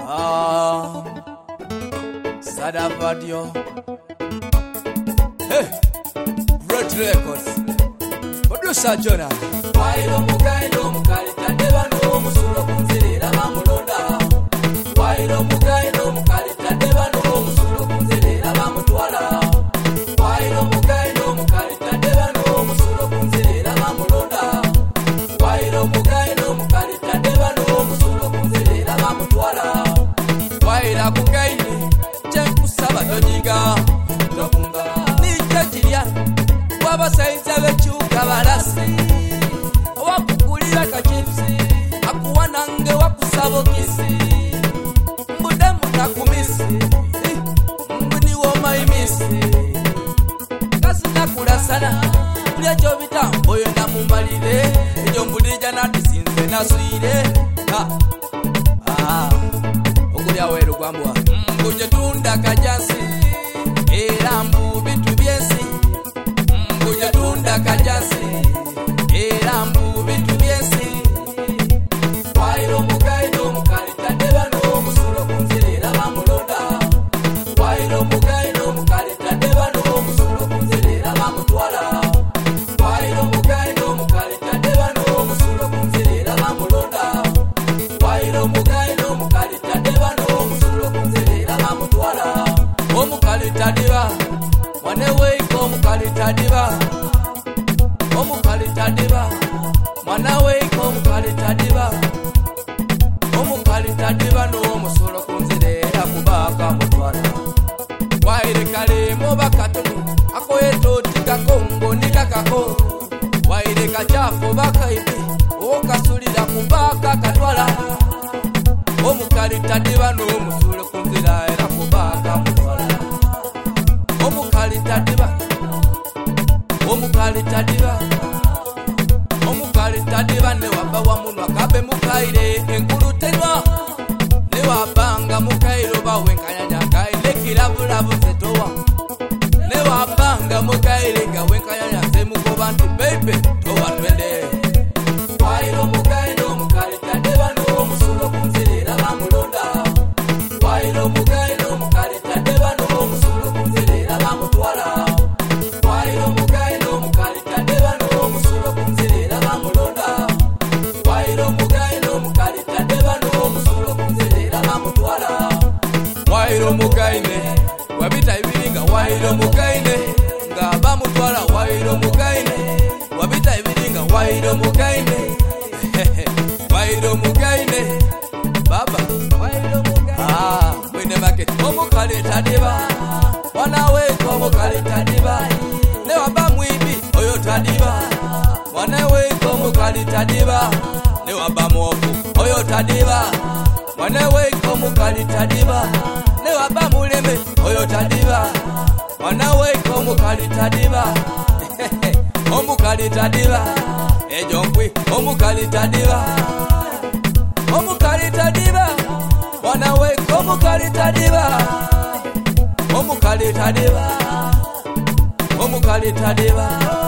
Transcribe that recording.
Sada Vadio. Hey, Red Records. Producer Jonah. Wailo mugailo mukalita debano musulo kunzirira bamulonda. Wailo mugailo mukalita debano musulo kunzirira bamutwala. Wailo mugailo mukalita debano musulo kunzirira bamulonda. Wailo mugailo mukalita debano musulo kunzirira bamutwala. Waila kugaini chenkusaba tonyiga tokunga nijajiria wabasaiza bechuka barasi wakukulira kachipsi akuwanange wakusabo kisi mbudemu nakumisi mbuni woma imisi kasi nakulasana kulyacho bitambo yona mumbalire ejo mbulija natisinze naswire okulya weru kwambwa mbuje tunda kajansi era mbu bitu byesi mbuje tunda kajansi era mbu bitu byesi Wailo mugailo mukalita debano musulo kunzirira bamulonda. Wailo mugailo mukalita debano musulo kunzirira bamutwala. Wailo mugailo mukalita debano musulo kunzirira bamulonda. Wailo mugailo mukalita debano musulo kunzirira bamutwala. omukalita diba mwaneweiko omukalita diba omukalita diba mwanaweiko omukalita diba omukalita diba n'omusolo kunzirira kubaka mutwala waire kalemo bakatono akoyetoti kakongo nikakako waire kachafu bakaibi okasulira kubaka katwala omukalita diba n'omusolo kunzirira kubaka mutwala omukalita diba omukalita diba omukalita diba ne waba wamunwa kabe mukaire enkulu tenwa ne wabanga mukairo bawenkanyanya kaile kilabulabu zetowa ne wabanga mukaire nga wenkanyanya semukoba nti baby towa twende Wailo mugailo mukalita debano musulo kunzirira bamulonda. Wailo mugailo mukalita debano musulo kunzirira bamutwala. Wailo mugailo mukalita debano musulo kunzirira bamulonda. Wailo mugailo mukalita debano musulo kunzirira bamutwala. wairo mukaine wabita ibiringa wairo mukaine nga bamutwala wairo mukaine wabita ibiringa wairo mukaine wairo mukaine baba wairo mukaine mwine market omukalita diba wanaweko omukalita diba ne waba mwibi oyo tadiba wanaweko omukalita diba ne waba mwofu oyo tadiba wanaweko omukalita diba ne waba muleme oyo tadiba wanaweko omukalita diba omukalita diba ejo nkwi omukalita diba omukalita diba wanaweko omukalita diba omukalita diba omukalita diba